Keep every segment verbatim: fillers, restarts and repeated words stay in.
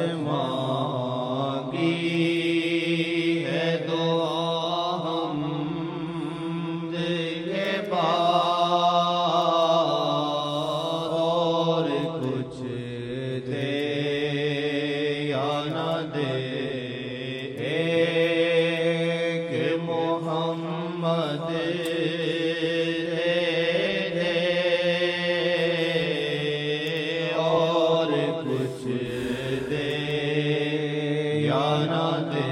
मांगी है दुआ हमद के बाद, और कुछ दे या न दे एक मोहम्मद दे दे, और कुछ दे या न दे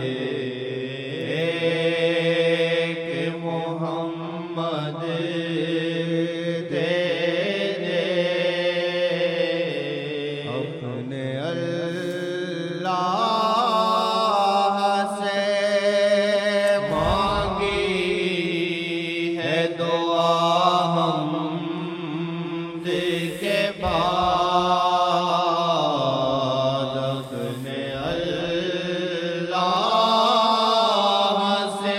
एक मोहम्मद दे दे। अपने अल्लाह से मांगी है दुआ हमद के बाद, अपने अल्लाह से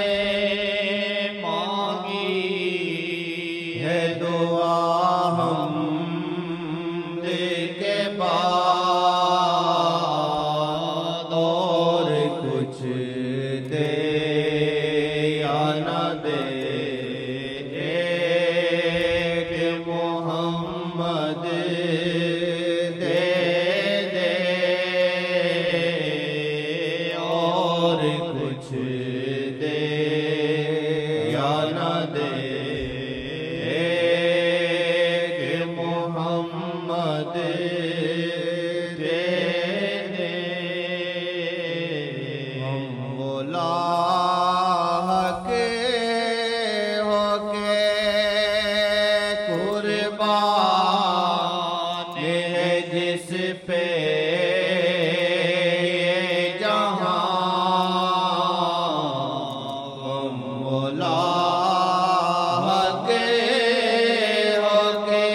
मांगी है दुआ हमद के बाद, और कुछ दे या न दे एक मोहम्मद दे दे, और कुछ दे या न दे एक मोहम्मद दे दे। हम मौला के होके कुर्बान है जिस पे ये जहां, हम मौला के होके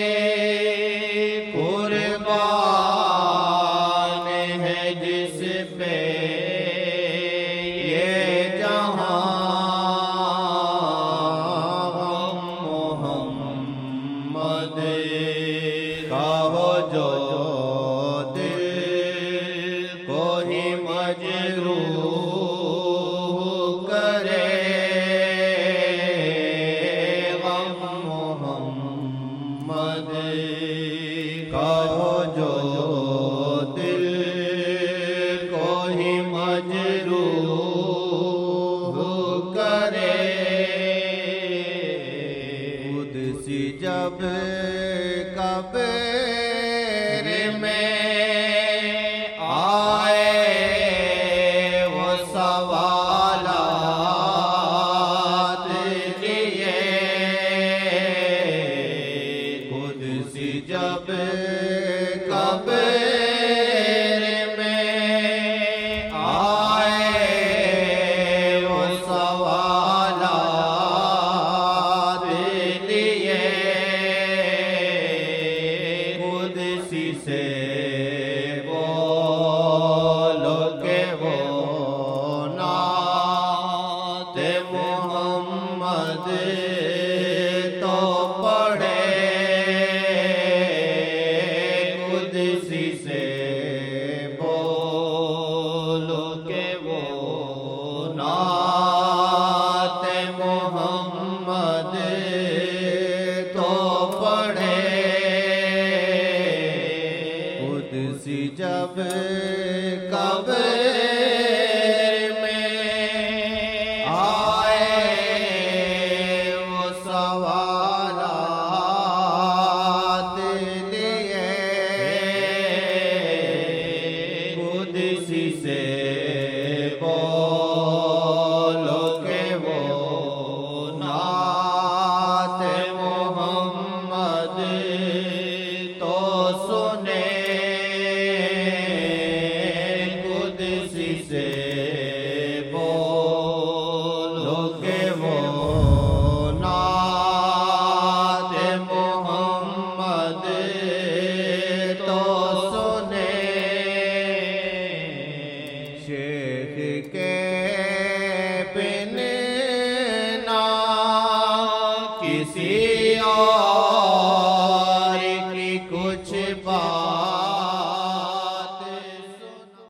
कुर्बान है जिस पे ये जहां, हम मोहम्मद का हो जो दिल को ही मजरूह करे, हम मोहम्मद का हो जो दिल को ही मजरूह करे। खुद सी जब कब्र में आए वो सवालात लिए, खुद सी जब कब्र में आए वो सवालात लिए, खुद सी से बोलो के वो नात मोहम्मद तो पढ़े, खुद सी से बोलो के वो नात मोहम्मद तो पढ़े। खुद सी जब कब्र में आए वो सवालात लिए, खुद सी से बोलो के वो नात मोहम्मद तो सुने, खुद सी से बोलो के वो नात मोहम्मद तो सुने। शेख के बिन ना किसी और